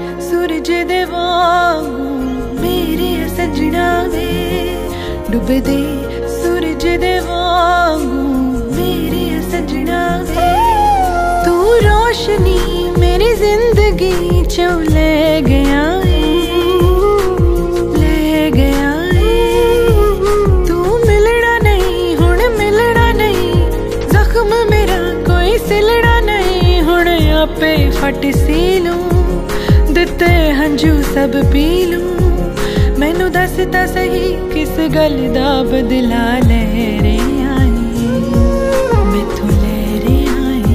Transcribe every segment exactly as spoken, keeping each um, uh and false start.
सूरज दे वांगू मेरे सजना वे, डुबदे सूरज दे वांगू मेरे सजना वे। तू रोशनी मेरी जिंदगी चो ले गया है, ले गया है। तू मिलना नहीं हुण मिलना नहीं, जख्म मेरा कोई सिलना नहीं। हुण आपे फट सी लूं, दिते हंजू सब पी लूं। मैनू दस ता सही किस गल दा बदला ले रे आई, मैथों ले रे आई।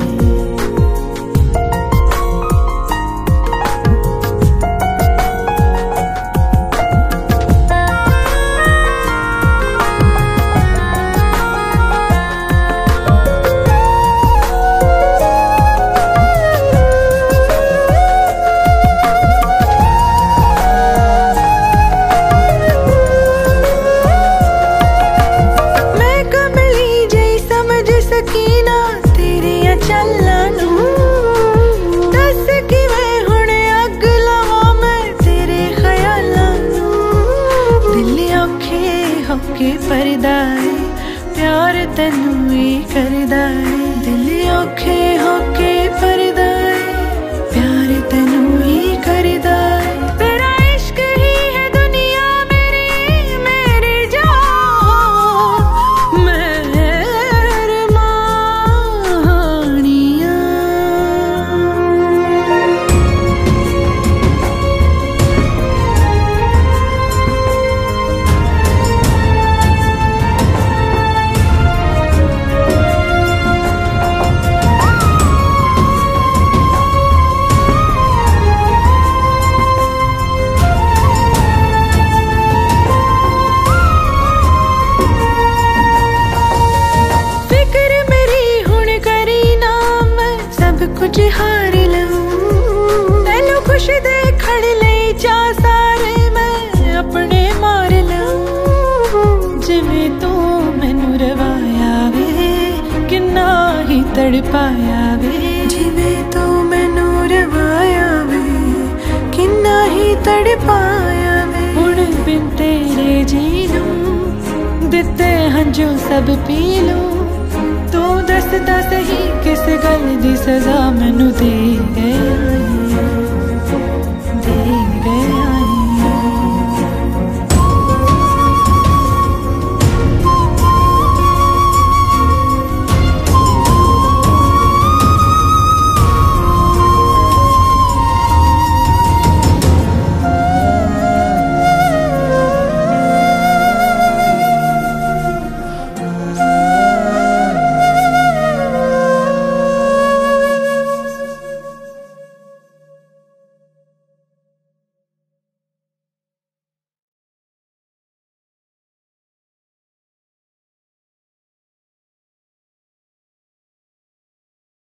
के परदा है प्यार तेनू ही करदा है, दिल औखे होके परदा है प्यार तेनू ही करदा है। तेरा इश्क ही है दुनिया मेरी, मेरी जान मेहरबानियां। कुछ हार लूं तेनू खुश देखण लई, चा सारे मैं अपने मार लूं। जिवें तू मैनू रवाया वे, किन्ना ही तड़पाया वे। जिवें तू मैनू रवाया वे, किन्ना ही तड़पाया वे। हुण बिन तेरे जी लूं, दिते हंजू सब पी लूं। तू दसदा सही किस गल दी सजा मैनू दे गए।